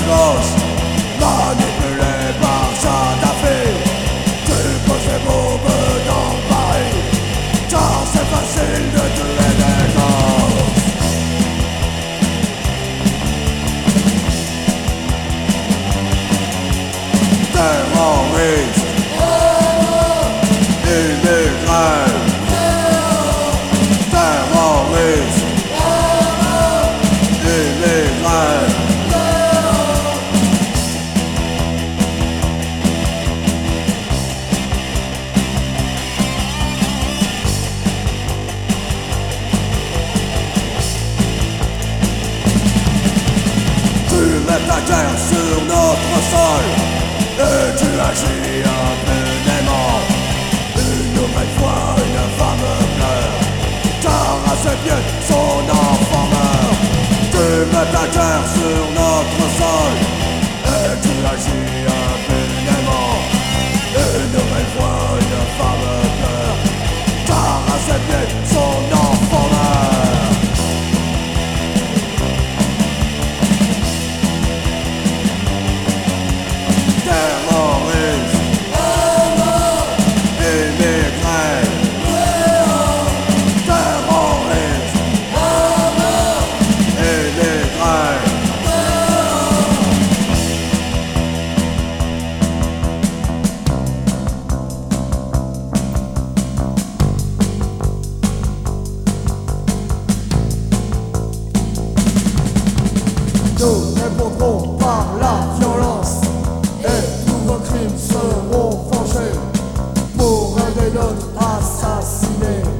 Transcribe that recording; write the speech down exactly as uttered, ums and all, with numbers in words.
gauche, manipulé par Kadhafi. Tu poses des bombes dans Paris, car c'est facile de tuer des gosses. Terroristes, immigrés, terroristes, immigrés. Tu mets ta guerre sur notre sol et tu agis impunément. Une nouvelle fois une femme pleure, car à ses pieds son enfant meurt. Tu mets ta guerre sur notre sol et tu agis impunément. Une nouvelle fois une femme pleure, car à ses pieds son enfant meurt. Terroristes, immigrés, terroristes, immigrés. Nous répondrons par la violence et tous nos crimes seront vengés pour aider notre assassiné.